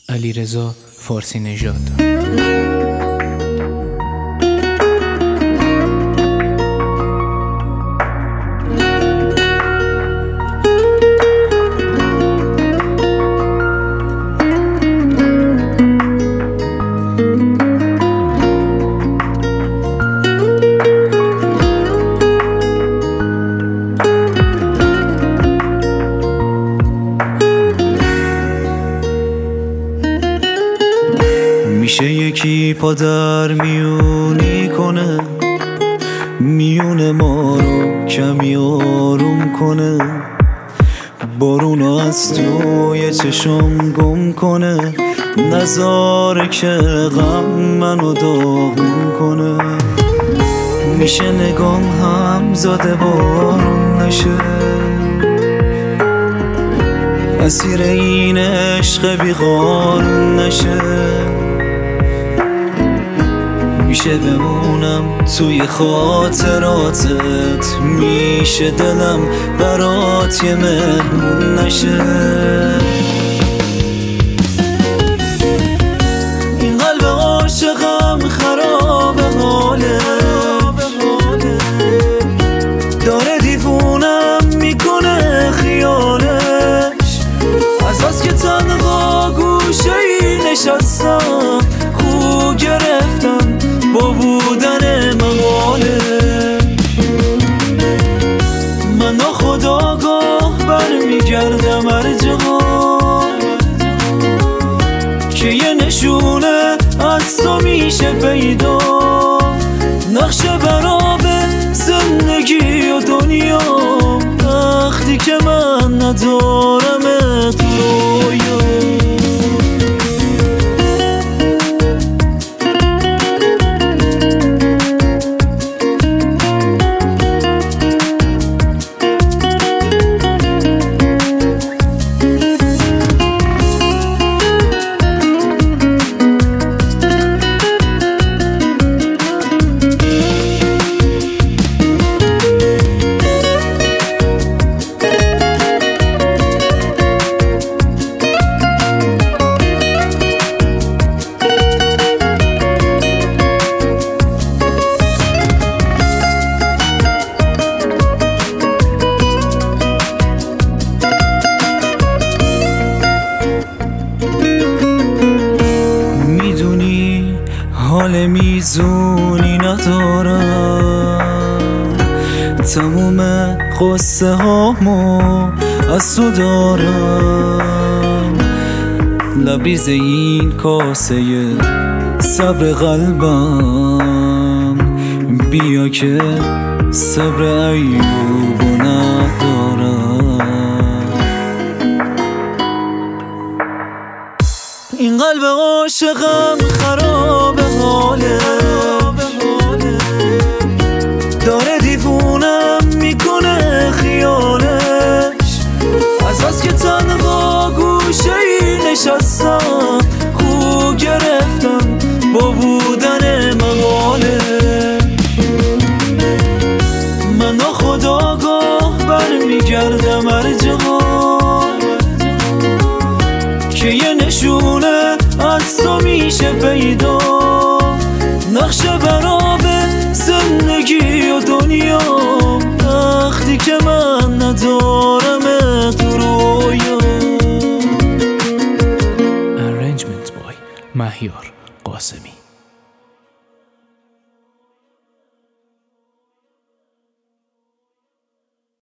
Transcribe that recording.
علیرضا فارسی نژاد. میشه یکی پا در میونی کنه، میون ما رو کمی آروم کنه، بارونو از توی چشم گم کنه، نذاره که غم منو داغون کنه. میشه نگام هم زاده بارون نشه، اسیر این عشق بی قانون نشه. میشه بمونم توی خاطراتت، میشه دلم برات یه مهمون نشه. این قلب عاشقم خراب حاله، داره دیوونم میکنه خیالش، از بس که تنها گوشه ای نشستم، خو گرفتم با بودن مقاله. من ناخودآگاه برمیگردم هر جا که یه نشونه از تو میشه پیدا، نقشه براب زندگی و دنیا، وقتی که من ندارم تو رویا. حال میزونی ندارم، تموم قصه هامو از تو دارم، لبریز این کاسه صبر قلبم، بیا که صبر ایوبو ندارم. این قلب عاشقم خراب حاله، داره دیوونم میکنه خیالش، از بس که تنها گوشه ای نشستم، خو گرفتم با بودن مقاله. من ناخودآگاه برمیگردم هر جا که یه نشونه از تو میشه پیدا، نقشه براب زندگی و دنیا، وقتی که من ندارم تو رویا. Arrangement by مهیار قاسمی.